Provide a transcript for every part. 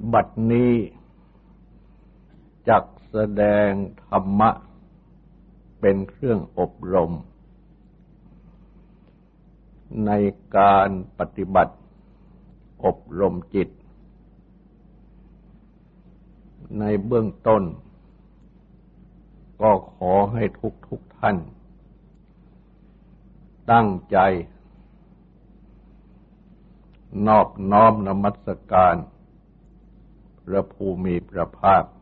บัดนี้จักแสดงธรรมะเป็นเครื่องอบรมในการปฏิบัติอบรมจิตในเบื้องต้นก็ขอให้ทุกท่านตั้งใจนอบน้อมนมัสการพระผู้มีพระภาค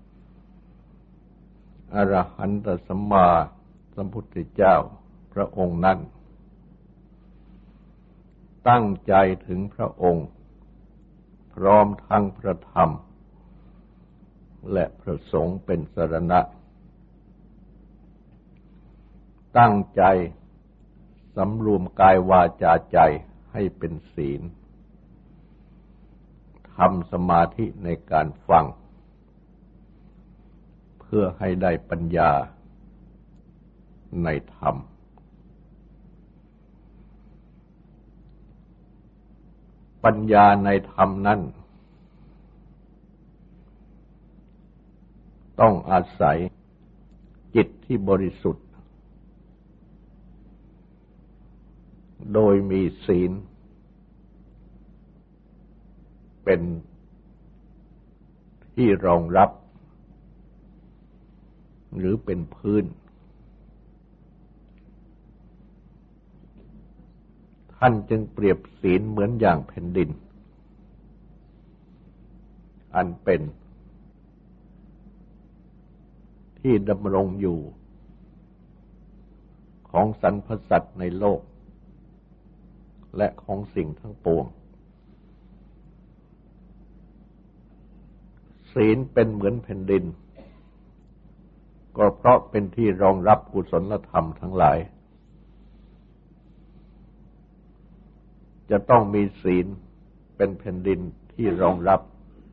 อรหันตสัมมาสัมพุทธเจ้าพระองค์นั้นตั้งใจถึงพระองค์พร้อมทั้งพระธรรมและพระสงฆ์เป็นสรณะตั้งใจสำรวมกายวาจาใจให้เป็นศีลทำสมาธิในการฟังเพื่อให้ได้ปัญญาในธรรมปัญญาในธรรมนั้นต้องอาศัยจิตที่บริสุทธิ์โดยมีศีลเป็นที่รองรับหรือเป็นพื้นท่านจึงเปรียบศีลเหมือนอย่างแผ่นดินอันเป็นที่ดำรงอยู่ของสรรพสัตว์ในโลกและของสิ่งทั้งปวงศีลเป็นเหมือนแผ่นดินก็เพราะเป็นที่รองรับกุศลธรรมทั้งหลายจะต้องมีศีลเป็นแผ่นดินที่รองรับ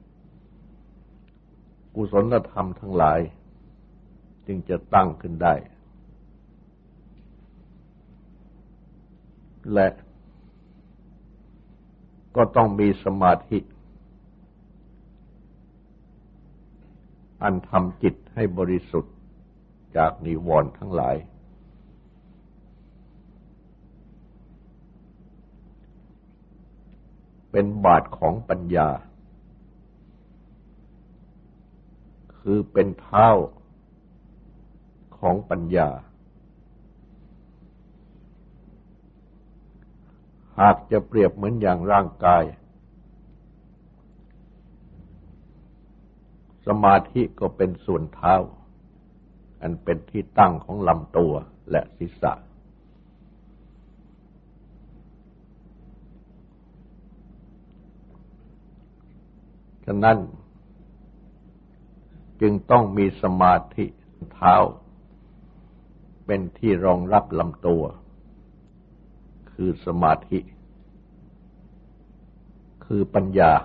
กุศลธรรมทั้งหลายจึงจะตั้งขึ้นได้และก็ต้องมีสมาธิอันทำจิตให้บริสุทธิ์จากนิวรณ์ทั้งหลายเป็นบาทของปัญญาคือเป็นเท้าของปัญญาหากจะเปรียบเหมือนอย่างร่างกายสมาธิก็เป็นส่วนเท้าอันเป็นที่ตั้งของลำตัวและศีรษะฉะนั้นจึงต้องมีสมาธิเท้าเป็นที่รองรับลำตัวคือสมาธิคือปัญญา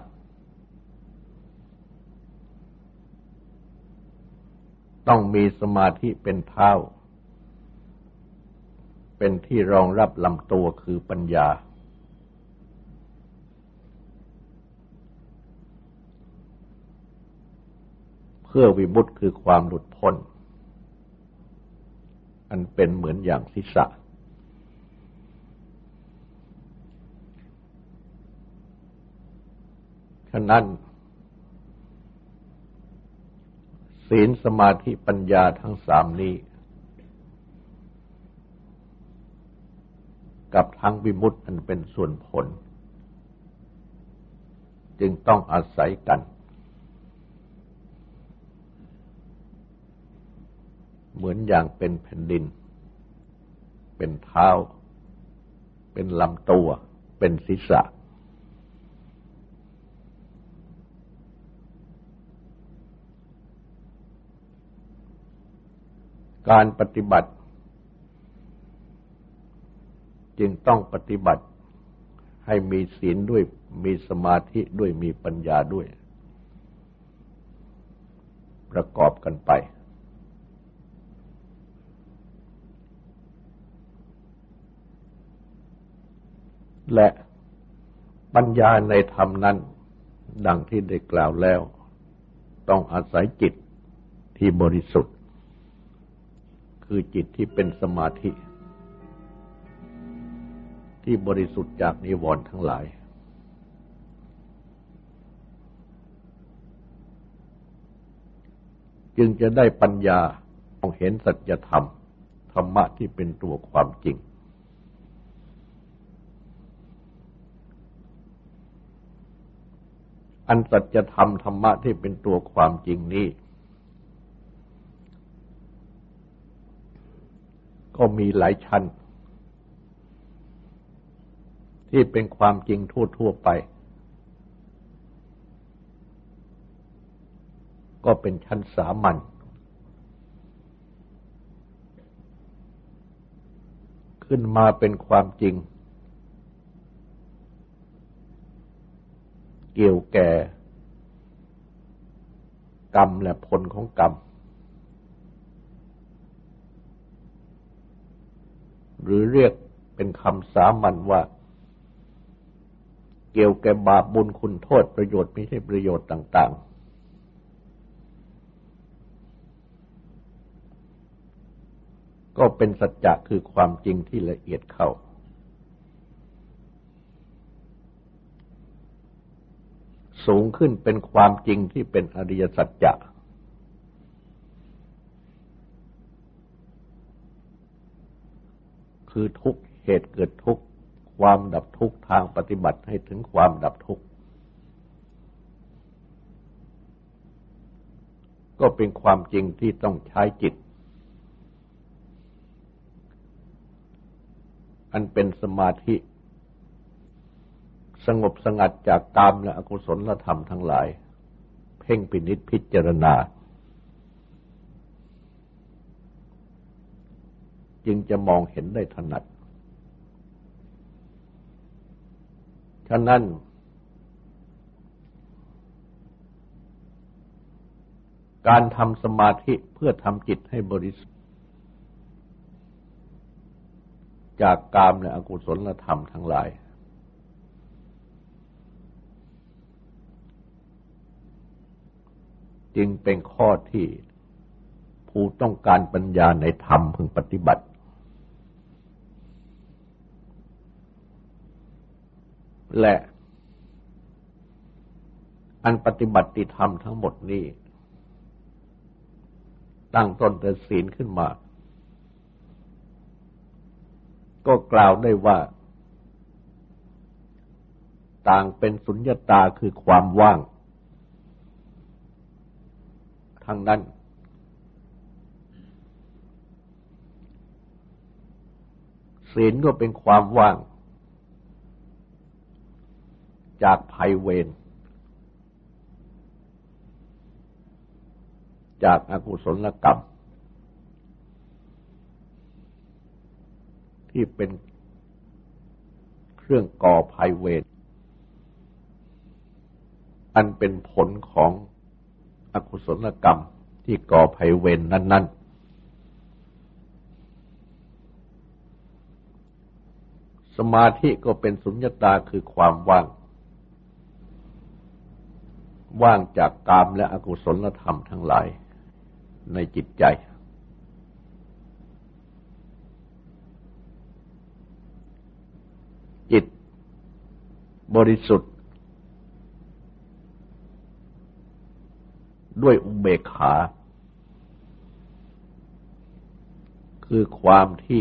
ต้องมีสมาธิเป็นเท้าเป็นที่รองรับลำตัวคือปัญญาเพื่อวิมุตติคือความหลุดพ้นอันเป็นเหมือนอย่างศีรษะฉะนั้นศีลสมาธิปัญญาทั้งสามนี้กับทั้งวิมุตติอันเป็นส่วนผลจึงต้องอาศัยกันเหมือนอย่างเป็นแผ่นดินเป็นเท้าเป็นลำตัวเป็นศีรษะการปฏิบัติจึงต้องปฏิบัติให้มีศีลด้วยมีสมาธิด้วยมีปัญญาด้วยประกอบกันไปและปัญญาในธรรมนั้นดังที่ได้กล่าวแล้วต้องอาศัยจิตที่บริสุทธิ์คือจิตที่เป็นสมาธิที่บริสุทธิ์จากนิวรณ์ทั้งหลายจึงจะได้ปัญญามองเห็นสัจธรรมธรรมะที่เป็นตัวความจริงอันสัจธรรมธรรมะที่เป็นตัวความจริงนี้ก็มีหลายชั้นที่เป็นความจริงทั่วๆไปก็เป็นชั้นสามัญขึ้นมาเป็นความจริงเกี่ยวแก่กรรมและผลของกรรมหรือเรียกเป็นคำสามัญว่าเกี่ยวแก่บาปบุญคุณโทษประโยชน์ไม่ใช่ประโยชน์ต่างๆก็เป็นสัจจะคือความจริงที่ละเอียดเข้าสูงขึ้นเป็นความจริงที่เป็นอริยสัจจะคือทุกข์เหตุเกิดทุกข์ความดับทุกข์ทางปฏิบัติให้ถึงความดับทุกข์ก็เป็นความจริงที่ต้องใช้จิตอันเป็นสมาธิสงบสงัดจากกามและอกุศลธรรมทั้งหลายเพ่งพินิจพิจารณาจึงจะมองเห็นได้ถนัดฉะนั้นการทำสมาธิเพื่อทำจิตให้บริสุทธิ์จากกามและอกุศลธรรมทั้งหลายจึงเป็นข้อที่ผู้ต้องการปัญญาในธรรมพึงปฏิบัติและอันปฏิบัติธรรมทั้งหมดนี้ตั้งต้นแต่ศีลขึ้นมาก็กล่าวได้ว่าต่างเป็นสุญญตาคือความว่างทั้งนั้นศีลก็เป็นความว่างจากภัยเวรจากอกุศลกรรมที่เป็นเครื่องก่อภัยเวรอันเป็นผลของอกุศลกรรมที่ก่อภัยเวรนั้นๆสมาธิก็เป็นสุญญตาคือความว่างจากกามและอกุศลธรรมทั้งหลายในจิตใจจิตบริสุทธิ์ด้วยอุเบกขาคือความที่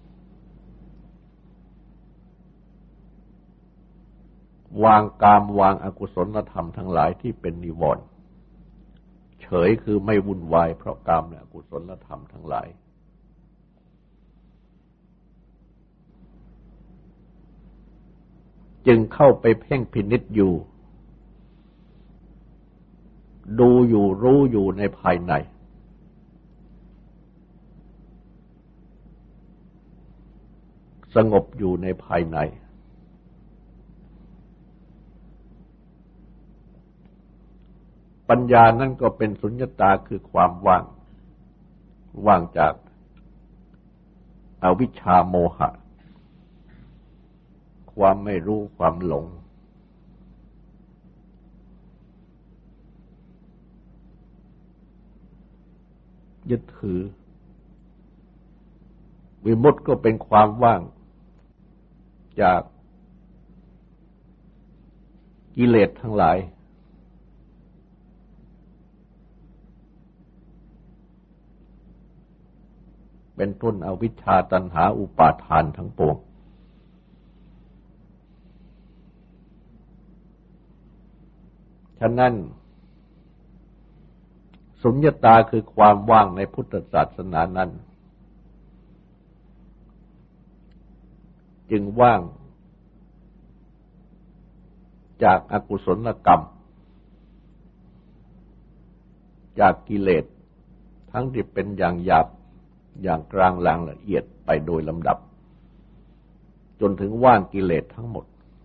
วางกามวางอกุศลธรรมทั้งหลายที่เป็นนิวรณ์เฉยคือไม่วุ่นวายเพราะกามและอกุศลธรรมทั้งหลายจึงเข้าไปเพ่งพินิจอยู่ดูอยู่รู้อยู่ในภายในสงบอยู่ในภายในปัญญานั่นก็เป็นสุญญตาคือความว่างจากอวิชชาโมหะความไม่รู้ความหลงยึดถือวิมุตติก็เป็นความว่างจากกิเลสทั้งหลายเป็นต้นอวิชชาตัณหาอุปาทานทั้งปวงฉะนั้นสุญญตาคือความว่างในพุทธศาสนานั้นจึงว่างจากอกุศลกรรมจากกิเลสทั้งที่เป็นอย่างหยาบอย่างกลางลางละเอียดไปโดยลำดับจนถึงว่างกิเลสทั้งหมด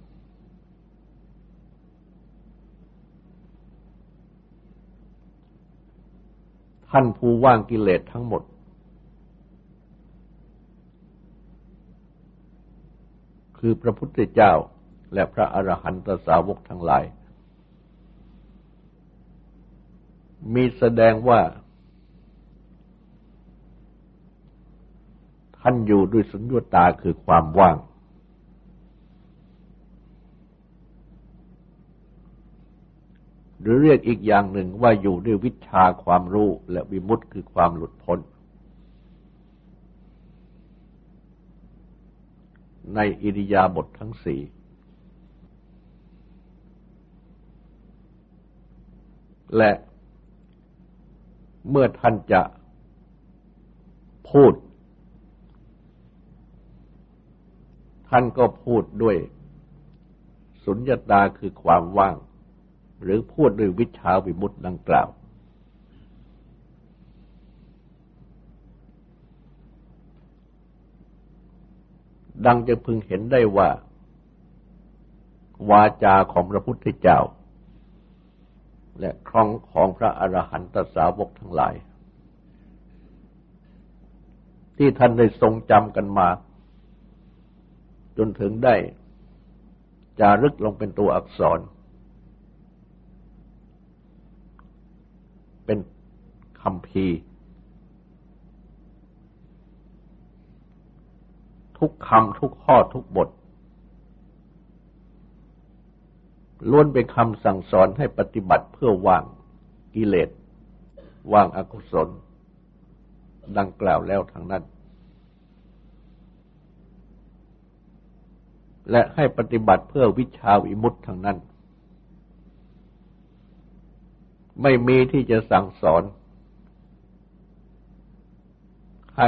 ท่านผู้ว่างกิเลสทั้งหมดคือพระพุทธเจ้าและพระอรหันตสาวกทั้งหลายมีแสดงว่าท่านอยู่ด้วยสุญญตาคือความว่างหรือเรียกอีกอย่างหนึ่งว่าอยู่ด้วยวิชชาความรู้และวิมุตติคือความหลุดพ้นในอิริยาบถทั้งสี่และเมื่อท่านจะพูดท่านก็พูดด้วยสุญญตาคือความว่างหรือพูดด้วยวิชชาวิมุตติดังกล่าวดังจะพึงเห็นได้ว่าวาจาของพระพุทธเจ้าและของพระอรหันตสาวกทั้งหลายที่ท่านได้ทรงจำกันมาจนถึงได้จารึกลงเป็นตัวอักษรเป็นคัมภีร์ทุกคำทุกข้อทุกบทล้วนเป็นคำสั่งสอนให้ปฏิบัติเพื่อวางกิเลสวางอกุศลดังกล่าวแล้วทั้งนั้นและให้ปฏิบัติเพื่อวิชชาวิมุตติทั้งนั้นไม่มีที่จะสั่งสอนให้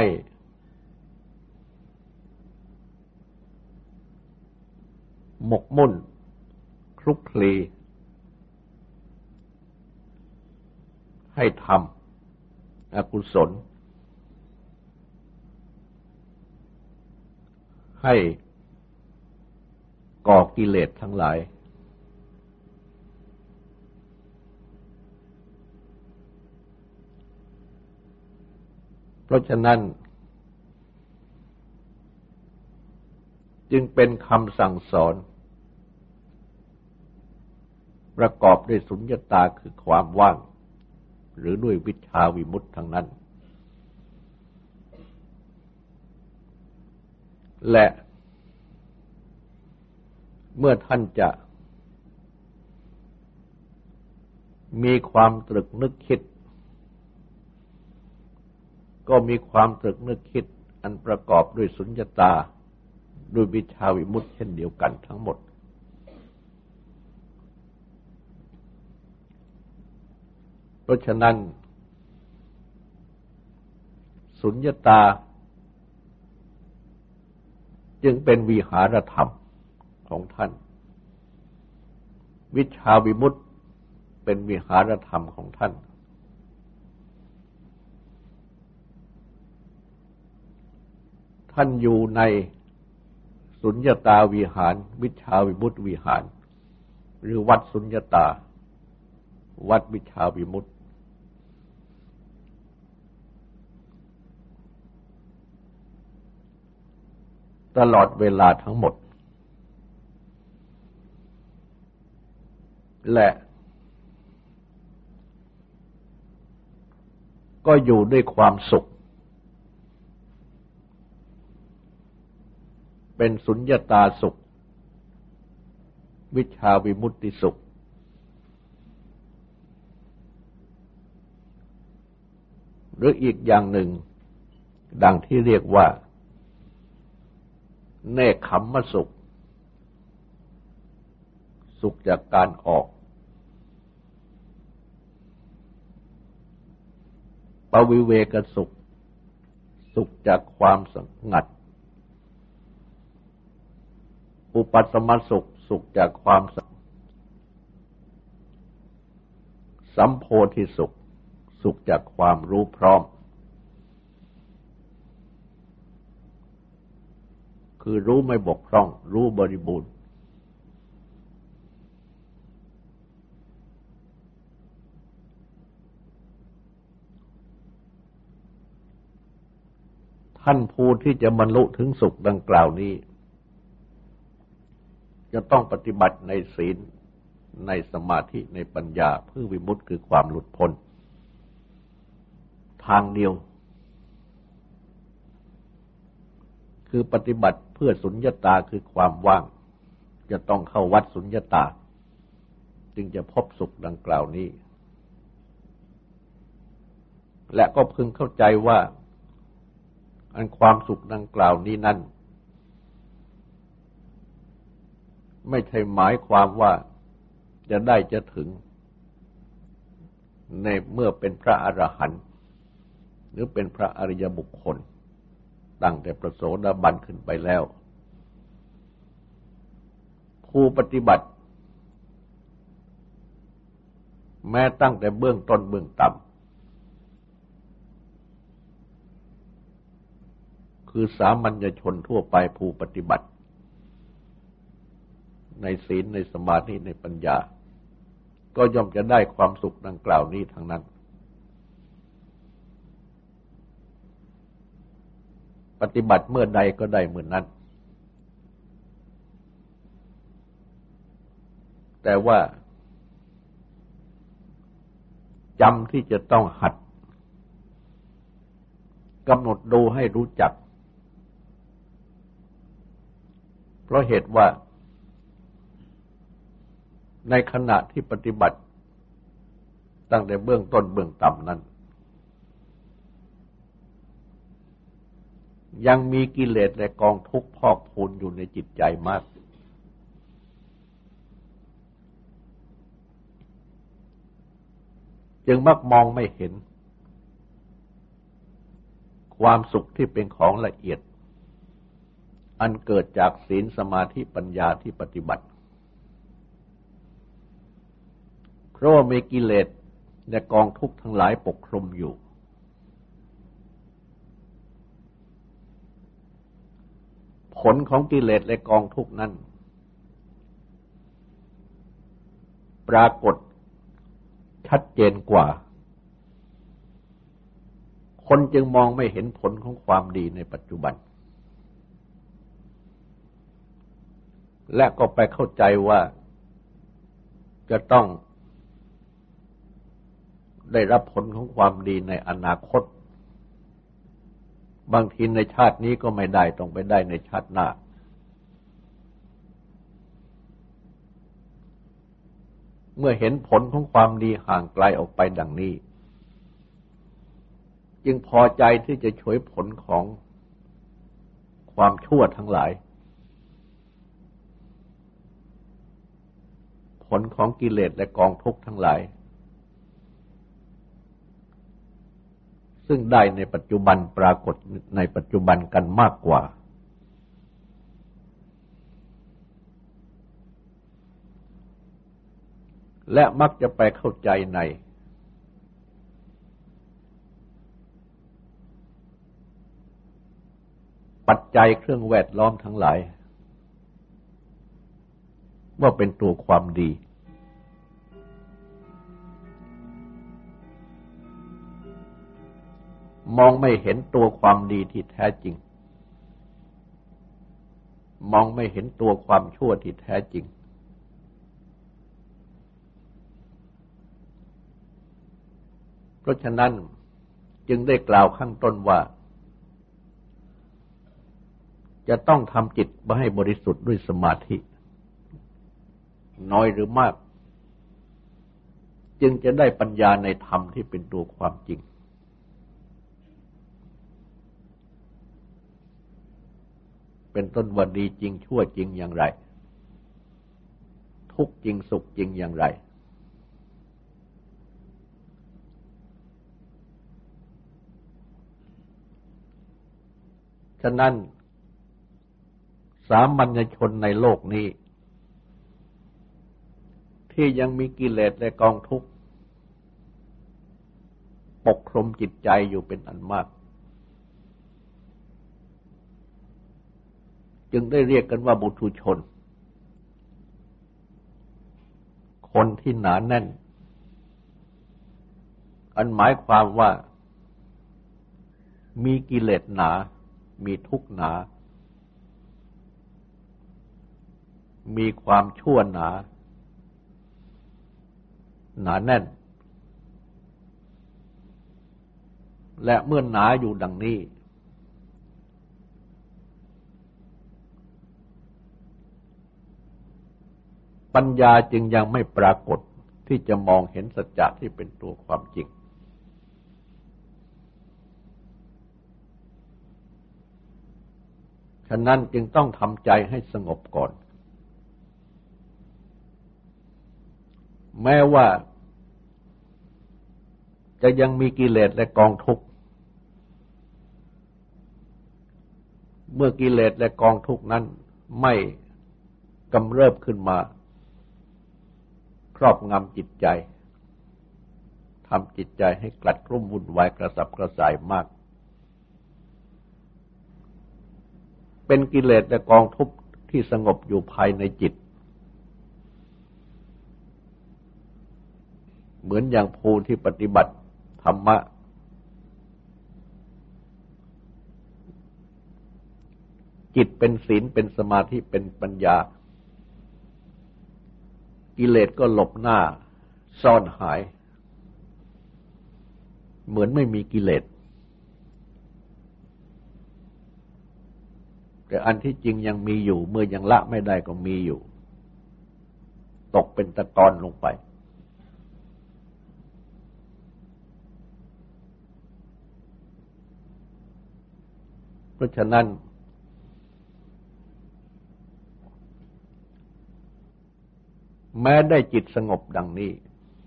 หมกมุ่นคลุกคลีให้ทำอกุศลให้ก่อกิเลสทั้งหลายเพราะฉะนั้นจึงเป็นคำสั่งสอนประกอบด้วยสุญญตาคือความว่างหรือด้วยวิชชาวิมุตติทั้งนั้นและเมื่อท่านจะมีความตรึกนึกคิดก็มีความตรึกนึกคิดอันประกอบด้วยสุญญตาด้วยวิชชาวิมุตติเช่นเดียวกันทั้งหมดเพราะฉะนั้นสุญญตาจึงเป็นวิหารธรรมของท่านวิชชาวิมุตติเป็นวิหารธรรมของท่านท่านอยู่ในสุญญตาวิหารวิชชาวิมุตติวิหารหรือวัดสุญญตาวัดวิชชาวิมุตติตลอดเวลาทั้งหมดและก็อยู่ด้วยความสุขเป็นสุญญตาสุขวิชชาวิมุตติสุขหรืออีกอย่างหนึ่งดังที่เรียกว่าเนกขัมมสุขสุขจากการออกปวิเวกสุขสุขจากความสงัดอุปัสสมสุขสุขจากความสัมโพธิสุขสุขจากความรู้พร้อมคือรู้ไม่บกพร่องรู้บริบูรณ์ท่านผู้ที่จะบรรลุถึงสุขดังกล่าวนี้จะต้องปฏิบัติในศีลในสมาธิในปัญญาเพื่อวิมุตติคือความหลุดพ้นทางเดียวคือปฏิบัติเพื่อสุญญตาคือความว่างจะต้องเข้าวัดสุญญตาจึงจะพบสุขดังกล่าวนี้และก็พึงเข้าใจว่าอันความสุขดังกล่าวนี้นั้นไม่ใช่หมายความว่าจะได้จะถึงในเมื่อเป็นพระอรหันต์หรือเป็นพระอริยบุคคลตั้งแต่พระโสดาบันขึ้นไปแล้วผู้ปฏิบัติแม้ตั้งแต่เบื้องต้นเบื้องต่ำคือสามัญชนทั่วไปผู้ปฏิบัติในศีลในสมาธิในปัญญาก็ย่อมจะได้ความสุขดังกล่าวนี้ทั้งนั้นปฏิบัติเมื่อใดก็ได้เมื่อนั้นแต่ว่าจำที่จะต้องหัดกำหนดดูให้รู้จักเพราะเหตุว่าในขณะที่ปฏิบัติตั้งแต่เบื้องต้นเบื้องต่ำนั้นยังมีกิเลสและกองทุกข์พอกพูนอยู่ในจิตใจมากจึงมักมองไม่เห็นความสุขที่เป็นของละเอียดอันเกิดจากศีลสมาธิปัญญาที่ปฏิบัติเพราะว่ามีกิเลสและกองทุกข์ทั้งหลายปกคลุมอยู่ผลของกิเลสและกองทุกข์นั้นปรากฏชัดเจนกว่าคนจึงมองไม่เห็นผลของความดีในปัจจุบันและก็ไปเข้าใจว่าจะต้องได้รับผลของความดีในอนาคตบางทีในชาตินี้ก็ไม่ได้ต้องไปได้ในชาติหน้าเมื่อเห็นผลของความดีห่างไกลออกไปดังนี้จึงพอใจที่จะฉวยผลของความชั่วทั้งหลายผลของกิเลสและกองทุกข์ทั้งหลายซึ่งได้ในปัจจุบันปรากฏในปัจจุบันกันมากกว่าและมักจะไปเข้าใจในปัจจัยเครื่องแวดล้อมทั้งหลายว่าเป็นตัวความดีมองไม่เห็นตัวความดีที่แท้จริงมองไม่เห็นตัวความชั่วที่แท้จริงเพราะฉะนั้นจึงได้กล่าวข้างต้นว่าจะต้องทำจิตมาให้บริสุทธิ์ด้วยสมาธิน้อยหรือมากจึงจะได้ปัญญาในธรรมที่เป็นตัวความจริงเป็นต้นว่าดีจริงชั่วจริงอย่างไรทุกข์จริงสุขจริงอย่างไรฉะนั้นสามัญชนในโลกนี้ที่ยังมีกิเลสและกองทุกข์ปกคลุมจิตใจอยู่เป็นอันมากจึงได้เรียกกันว่าปุถุชนคนที่หนาแน่นอันหมายความว่ามีกิเลสหนามีทุกข์หนามีความชั่วหนาแน่นและเมื่อหนาอยู่ดังนี้ปัญญาจึงยังไม่ปรากฏที่จะมองเห็นสัจจะที่เป็นตัวความจริงฉะนั้นจึงต้องทำใจให้สงบก่อนแม้ว่าจะยังมีกิเลสและกองทุกข์เมื่อกิเลสและกองทุกข์นั้นไม่กำเริบขึ้นมาครอบงำจิตใจทำจิตใจให้กลัดกลุ้มวุ่นวายกระสับกระส่ายมากเป็นกิเลสและกองทุกข์ที่สงบอยู่ภายในจิตเหมือนอย่างผู้ที่ปฏิบัติธรรมะจิตเป็นศีลเป็นสมาธิเป็นปัญญากิเลสก็หลบหน้าซ่อนหายเหมือนไม่มีกิเลสแต่อันที่จริงยังมีอยู่เมื่อยังละไม่ได้ก็มีอยู่ตกเป็นตะกอนลงไปเพราะฉะนั้นแม้ได้จิตสงบดังนี้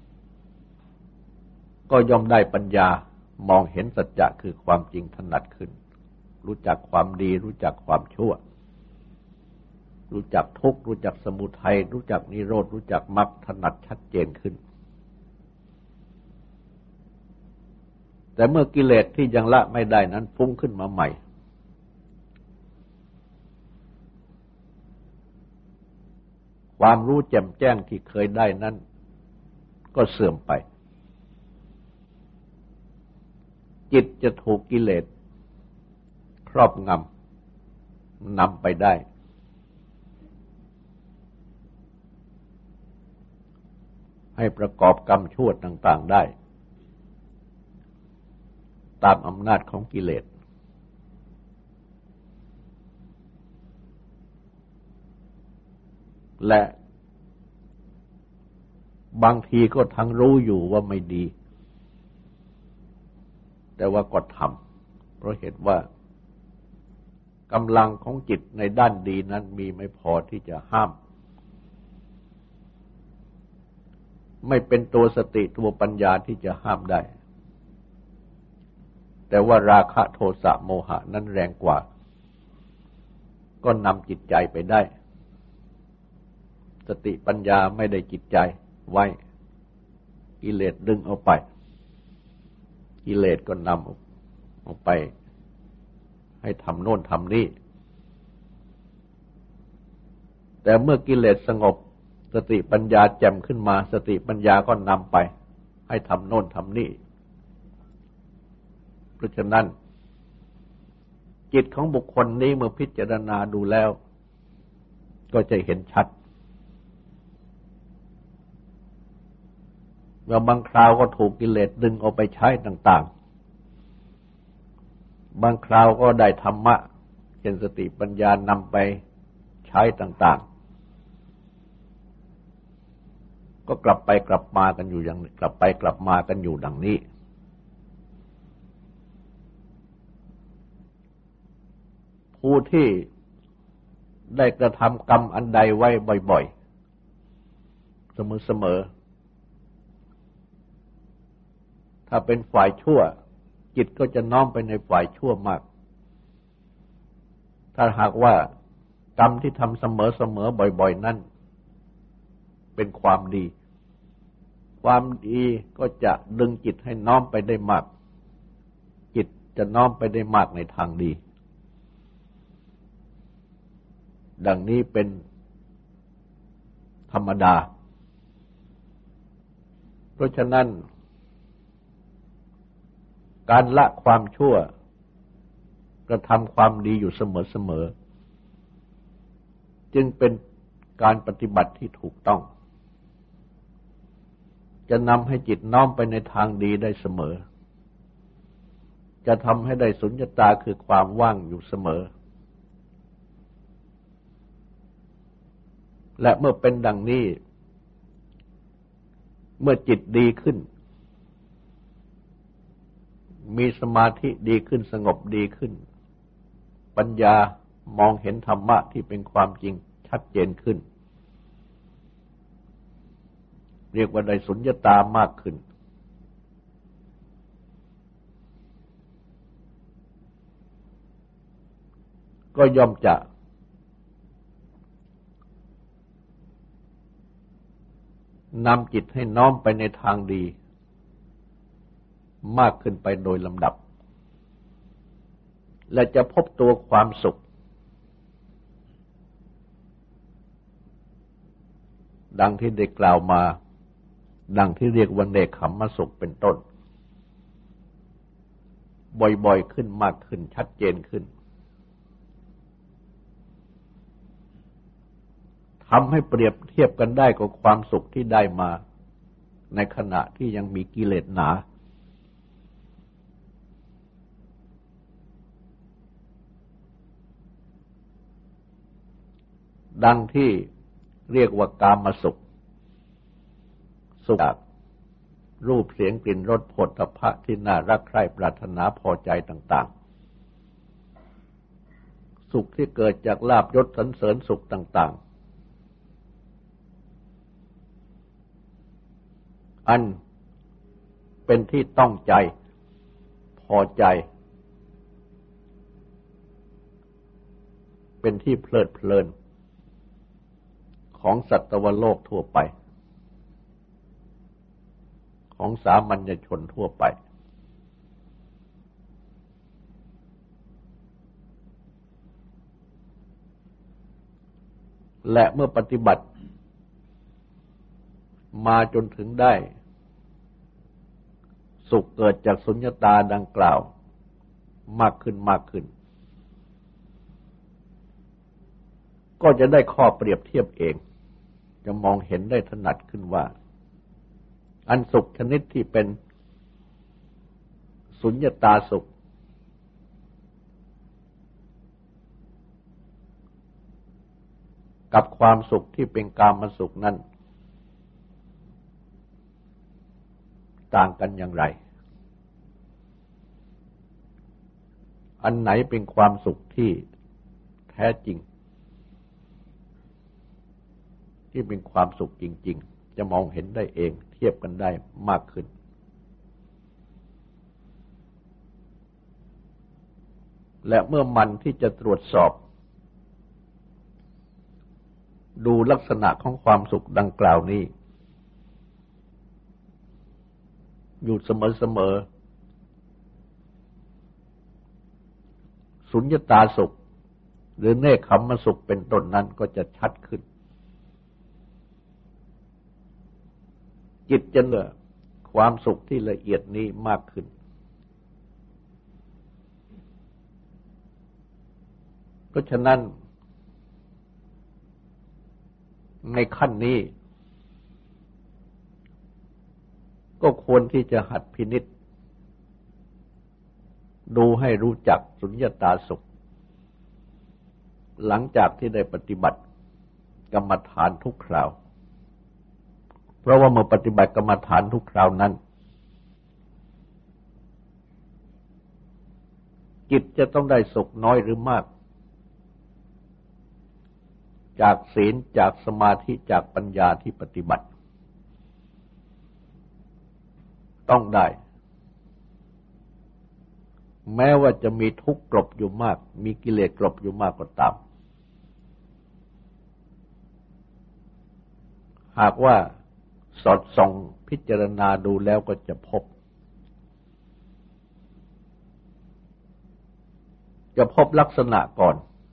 ก็ย่อมได้ปัญญามองเห็นสัจจะคือความจริงถนัดขึ้นรู้จักความดีรู้จักความชั่วรู้จักทุกข์รู้จักสมุทัยรู้จักนิโรธรู้จักมรรคถนัดชัดเจนขึ้นแต่เมื่อกิเลสที่ยังละไม่ได้นั้นฟุ้งขึ้นมาใหม่ความรู้แจ่มแจ้งที่เคยได้นั้นก็เสื่อมไปจิตจะถูกกิเลสครอบงำนำไปได้ให้ประกอบกรรมชั่วต่างๆได้ตามอำนาจของกิเลสและบางทีก็ทั้งรู้อยู่ว่าไม่ดีแต่ว่าก็ทำเพราะเหตุว่ากำลังของจิตในด้านดีนั้นมีไม่พอที่จะห้ามไม่เป็นตัวสติตัวปัญญาที่จะห้ามได้แต่ว่าราคะโทสะโมหะนั้นแรงกว่าก็นำจิตใจไปได้สติปัญญาไม่ได้จิตใจไว้กิเลสดึงเอาไปกิเลสก็นำเอาไปให้ทำโน่นทำนี่แต่เมื่อกิเลสสงบสติปัญญาแจ่มขึ้นมาสติปัญญาก็นำไปให้ทำโน่นทำนี่เพราะฉะนั้นจิตของบุคคลนี้เมื่อพิจารณาดูแล้วก็จะเห็นชัดว่าบางคราวก็ถูกกิเลสดึงเอาไปใช้ต่างบางคราวก็ได้ธรรมะเช่นสติปัญญานำไปใช้ต่างๆก็กลับไปกลับมากันอยู่อย่างกลับไปกลับมากันอยู่ดังนี้ผู้ที่ได้กระทำกรรมอันใดไว้บ่อยๆเสมอๆถ้าเป็นฝ่ายชั่วจิตก็จะน้อมไปในฝ่ายชั่วมากถ้าหากว่ากรรมที่ทำเสมอๆบ่อยๆนั่นเป็นความดีความดีก็จะดึงจิตให้น้อมไปได้มากจิตจะน้อมไปได้มากในทางดีดังนี้เป็นธรรมดาเพราะฉะนั้นการละความชั่วกระทำความดีอยู่เสมอๆจึงเป็นการปฏิบัติที่ถูกต้องจะนำให้จิตน้อมไปในทางดีได้เสมอจะทำให้ได้สุญญตาคือความว่างอยู่เสมอและเมื่อเป็นดังนี้เมื่อจิตดีขึ้นมีสมาธิดีขึ้นสงบดีขึ้นปัญญามองเห็นธรรมะที่เป็นความจริงชัดเจนขึ้นเรียกว่าได้สุญญตามากขึ้นก็ย่อมจะนำจิตให้น้อมไปในทางดีมากขึ้นไปโดยลำดับและจะพบตัวความสุขดังที่ได้กล่าวมาดังที่เรียกว่าเนกขัมมสุขเป็นต้นบ่อยๆขึ้นมากขึ้นชัดเจนขึ้นทำให้เปรียบเทียบกันได้กับความสุขที่ได้มาในขณะที่ยังมีกิเลสหนาดังที่เรียกว่ากามสุขสุขจากรูปเสียงกลิ่นรสโผฏฐัพพะที่น่ารักใคร่ปรารถนาพอใจต่างๆสุขที่เกิดจากลาภยศสรรเสริญสุขต่างๆอันเป็นที่ต้องใจพอใจเป็นที่เพลิดเพลินของสัตวโลกทั่วไปของสามัญชนทั่วไปและเมื่อปฏิบัติมาจนถึงได้สุขเกิดจากสุญญตาดังกล่าวมากขึ้นก็จะได้ข้อเปรียบเทียบเองจะมองเห็นได้ถนัดขึ้นว่าอันสุขชนิดที่เป็นสุญญตาสุขกับความสุขที่เป็นกามสุขนั้นต่างกันอย่างไรอันไหนเป็นความสุขที่แท้จริงที่เป็นความสุขจริงๆจะมองเห็นได้เองเทียบกันได้มากขึ้นและเมื่อมันที่จะตรวจสอบดูลักษณะของความสุขดังกล่าวนี้อยู่เสมอๆสุญญตาสุขหรือเนกขัมมสุขเป็นต้นนั้นก็จะชัดขึ้นจิตจะเลือกความสุขที่ละเอียดนี้มากขึ้นเพราะฉะนั้นในขั้นนี้ก็ควรที่จะหัดพินิจดูให้รู้จักสุญญตาสุขหลังจากที่ได้ปฏิบัติกรรมฐานทุกคราวเพราะว่าเมื่อปฏิบัติกรรมฐานทุกคราวนั้นจิตจะต้องได้สุขน้อยหรือมากจากศีลจากสมาธิจากปัญญาที่ปฏิบัติต้องได้แม้ว่าจะมีทุกข์กลบอยู่มากมีกิเลสกลบอยู่มากก็ตามหากว่าสอดส่องพิจารณาดูแล้วก็จะพบลักษณะก่อน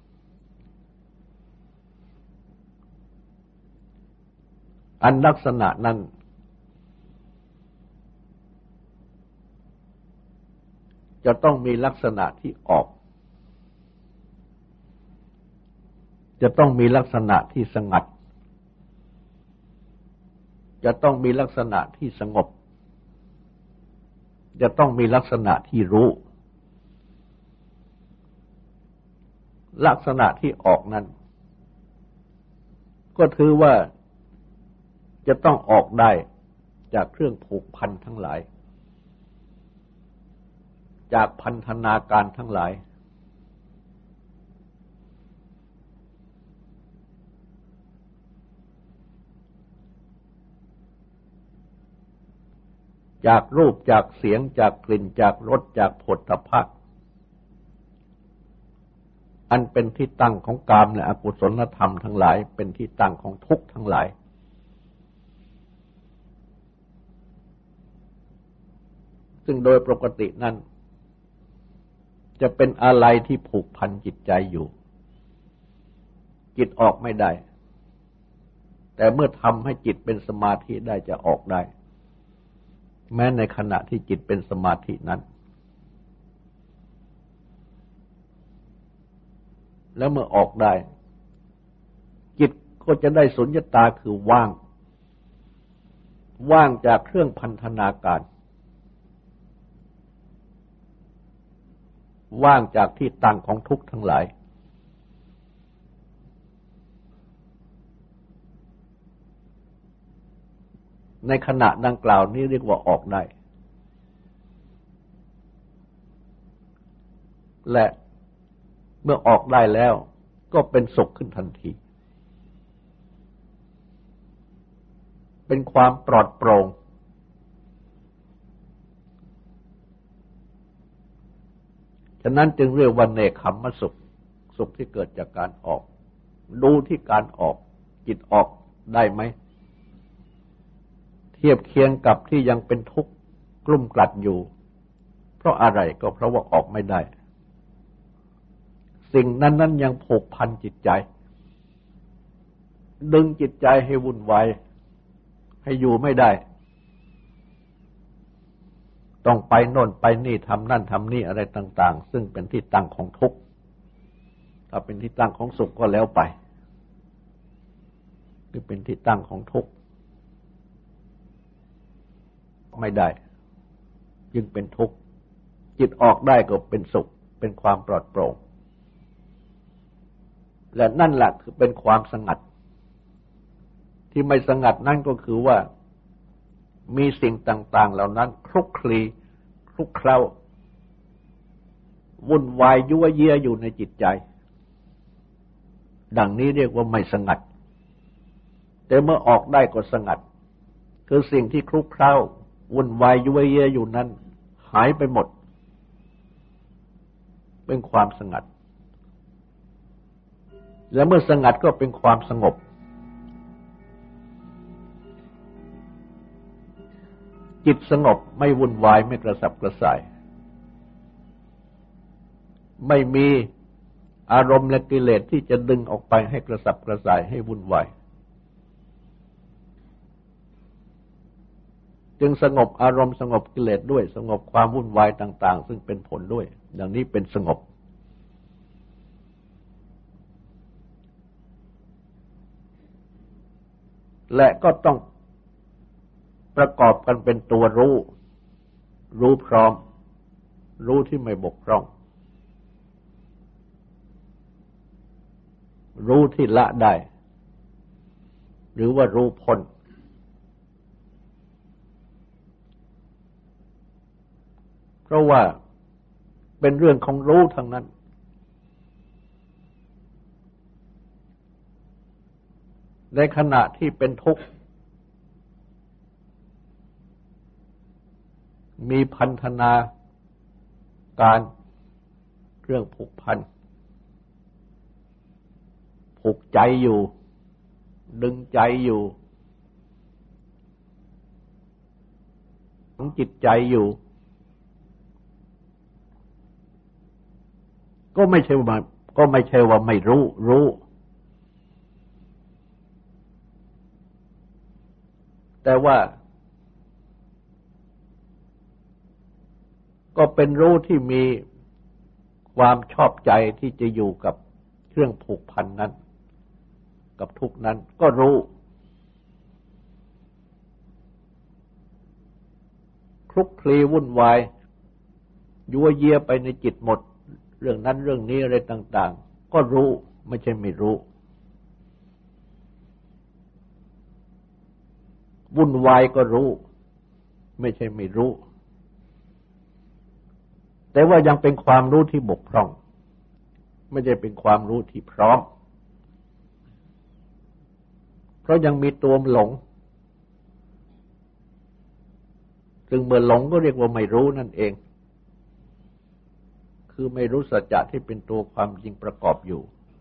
อันลักษณะนั้นจะต้องมีลักษณะที่ออกจะต้องมีลักษณะที่สงัดจะต้องมีลักษณะที่สงบจะต้องมีลักษณะที่รู้ลักษณะที่ออกนั้นก็ถือว่าจะต้องออกได้จากเครื่องผูกพันทั้งหลายจากพันธนาการทั้งหลายจากรูปจากเสียงจากกลิ่นจากรสจากโผฏฐัพพะอันเป็นที่ตั้งของกามและอกุศลธรรมทั้งหลายเป็นที่ตั้งของทุกข์ทั้งหลายซึ่งโดยปกตินั้นจะเป็นอะไรที่ผูกพันจิตใจอยู่จิตออกไม่ได้แต่เมื่อทำให้จิตเป็นสมาธิได้จะออกได้แม้ในขณะที่จิตเป็นสมาธินั้นแล้วเมื่อออกได้จิตก็จะได้สุญญตาคือว่างจากเครื่องพันธนาการว่างจากที่ตั้งของทุกข์ทั้งหลายในขณะดังกล่าวนี้เรียกว่าออกได้และเมื่อออกได้แล้วก็เป็นสุขขึ้นทันทีเป็นความปลอดโปร่งฉะนั้นจึงเรียกว่าเนกขัมมสุขสุขที่เกิดจากการออกดูที่การออกจิตออกได้ไหมเทียบเคียงกับที่ยังเป็นทุกข์กลุ่มกลัดอยู่เพราะอะไรก็เพราะว่าออกไม่ได้สิ่งนั้นยังผูกพันจิตใจดึงจิตใจให้วุ่นวายให้อยู่ไม่ได้ต้องไปโน่นไปนี่ทำนั่นทำนี่อะไรต่างๆซึ่งเป็นที่ตั้งของทุกข์ถ้าเป็นที่ตั้งของสุขก็แล้วไปหรือเป็นที่ตั้งของทุกข์ไม่ได้จึงเป็นทุกข์จิตออกได้ก็เป็นสุขเป็นความปลอดโปร่งและนั่นแหละคือเป็นความสงัดที่ไม่สงัดนั่นก็คือว่ามีสิ่งต่างๆเหล่านั้นคลุกคลีคลุกเคล้าวุ่นวายยั่วเยียอยู่ในจิตใจดังนี้เรียกว่าไม่สงัดแต่เมื่อออกได้ก็สงัดคือสิ่งที่คลุกเคล้าวุ่นวายยั่วเยียอยู่นั้นหายไปหมดเป็นความสงัดและเมื่อสงัดก็เป็นความสงบจิตสงบไม่วุ่นวายไม่กระสับกระส่ายไม่มีอารมณ์และกิเลสที่จะดึงออกไปให้กระสับกระส่ายให้วุ่นวายจึงสงบอารมณ์สงบกิเลสด้วยสงบความวุ่นวายต่างๆซึ่งเป็นผลด้วยดังนี้เป็นสงบและก็ต้องประกอบกันเป็นตัวรู้พร้อมรู้ที่ไม่บกพร่องรู้ที่ละได้หรือว่ารู้พ้นเพราะว่าเป็นเรื่องของรู้ทั้งนั้นในขณะที่เป็นทุกข์มีพันธนาการเรื่องผูกพันผูกใจอยู่ดึงใจอยู่ของจิตใจอยู่ก็ไม่ใช่ว่าไม่รู้แต่ว่าก็เป็นรู้ที่มีความชอบใจที่จะอยู่กับเครื่องผูกพันนั้นกับทุกนั้นก็รู้คลุกคลีวุ่นวายยั่วเยียไปในจิตหมดเรื่องนั้นเรื่องนี้อะไรต่างๆก็รู้ไม่ใช่ไม่รู้วุ่นวายก็รู้ไม่ใช่ไม่รู้แต่ว่ายังเป็นความรู้ที่บกพร่องไม่ใช่เป็นความรู้ที่พร้อมเพราะยังมีตัวหลงซึ่งเมื่อหลงก็เรียกว่าไม่รู้นั่นเองคือไม่รู้สัจจะที่เป็นตัวความจริงประกอบอยู่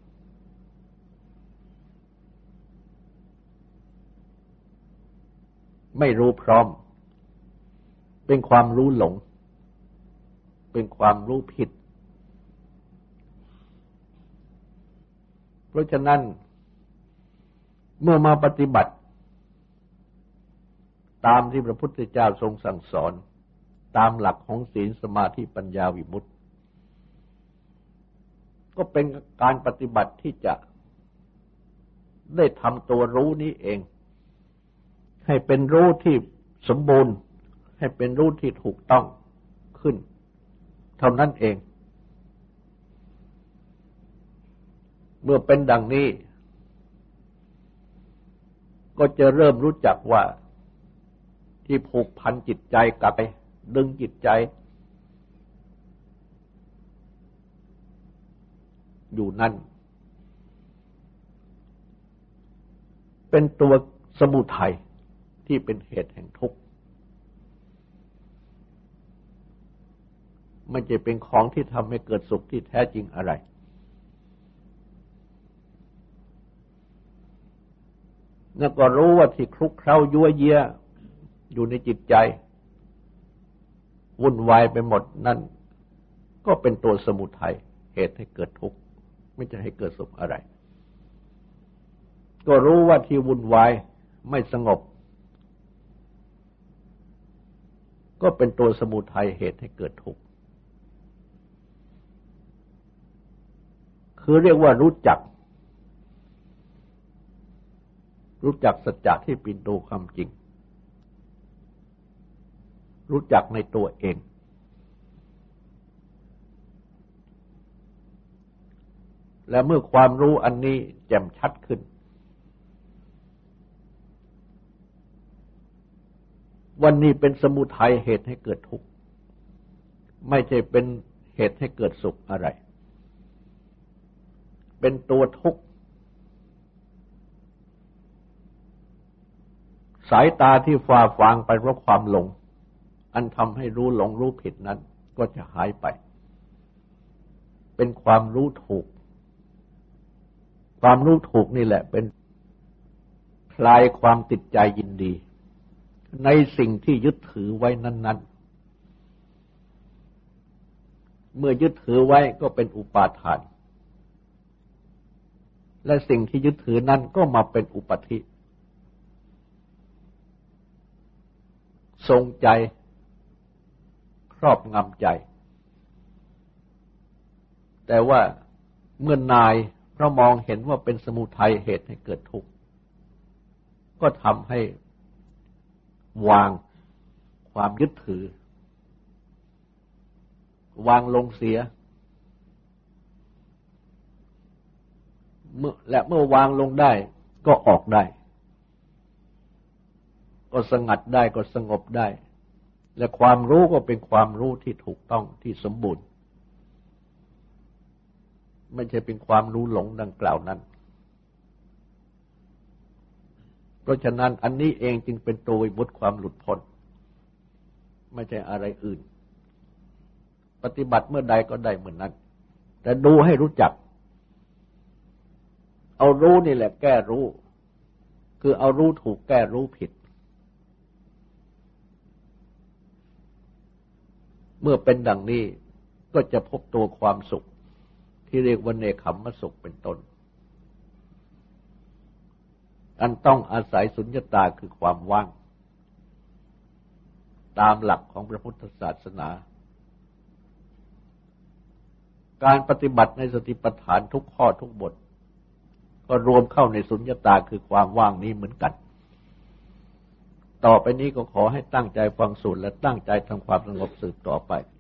ไม่รู้พร้อมเป็นความรู้หลงเป็นความรู้ผิดเพราะฉะนั้นเมื่อมาปฏิบัติตามที่พระพุทธเจ้าทรงสั่งสอนตามหลักของศีลสมาธิปัญญาวิมุตติก็เป็นการปฏิบัติที่จะได้ทำตัวรู้นี้เองให้เป็นรู้ที่สมบูรณ์ให้เป็นรู้ที่ถูกต้องขึ้นเท่านั้นเองเมื่อเป็นดังนี้ก็จะเริ่มรู้จักว่าที่ผูกพันจิตใจกับไปดึงจิตใจอยู่นั่นเป็นตัวสมุทัยที่เป็นเหตุแห่งทุกข์ไม่ใช่เป็นของที่ทำให้เกิดสุขที่แท้จริงอะไรแล้วก็รู้ว่าที่คลุกเคล้ายั่วเยียอยู่ในจิตใจวุ่นวายไปหมดนั่นก็เป็นตัวสมุทัยเหตุให้เกิดทุกข์ไม่จะให้เกิดสุขอะไรก็รู้ว่าที่วุ่นวายไม่สงบก็เป็นตัวสมุทัยเหตุให้เกิดทุกข์คือเรียกว่ารู้จักสัจจะที่เป็นตัวความจริงรู้จักในตัวเองและเมื่อความรู้อันนี้แจ่มชัดขึ้นวันนี้เป็นสมุทัยเหตุให้เกิดทุกข์ไม่ใช่เป็นเหตุให้เกิดสุขอะไรเป็นตัวทุกข์สายตาที่ฝ่าฟางไปเพราะความหลงอันทำให้รู้หลงรู้ผิดนั้นก็จะหายไปเป็นความรู้ถูกความรู้ถูกนี่แหละเป็นคลายความติดใจยินดีในสิ่งที่ยึดถือไว้นั้นๆเมื่อยึดถือไว้ก็เป็นอุปาทานและสิ่งที่ยึดถือนั้นก็มาเป็นอุปาทิทรงใจครอบงำใจแต่ว่าเมื่อนายเพราะมองเห็นว่าเป็นสมุทัยเหตุให้เกิดทุกข์ก็ทำให้วางความยึดถือวางลงเสียเมื่อวางลงได้ก็ออกได้ก็สงัดได้ก็สงบได้และความรู้ก็เป็นความรู้ที่ถูกต้องที่สมบูรณ์ไม่ใช่เป็นความรู้หลงดังกล่าวนั้นเพราะฉะนั้นอันนี้เองจึงเป็นตัววิมุตติความหลุดพ้นไม่ใช่อะไรอื่นปฏิบัติเมื่อใดก็ได้เหมือนนั้นแต่ดูให้รู้จักเอารู้นี่แหละแก้รู้คือเอารู้ถูกแก้รู้ผิดเมื่อเป็นดังนี้ก็จะพบตัวความสุขที่เรียกว่าเนกขัมมสุขเป็นต้นอันต้องอาศัยสุญญตาคือความว่างตามหลักของพระพุทธศาสนาการปฏิบัติในสติปัฏฐานทุกข้อทุกบทก็รวมเข้าในสุญญตาคือความว่างนี้เหมือนกันต่อไปนี้ก็ขอให้ตั้งใจฟังสูตรและตั้งใจทำความสงบสืบต่อไป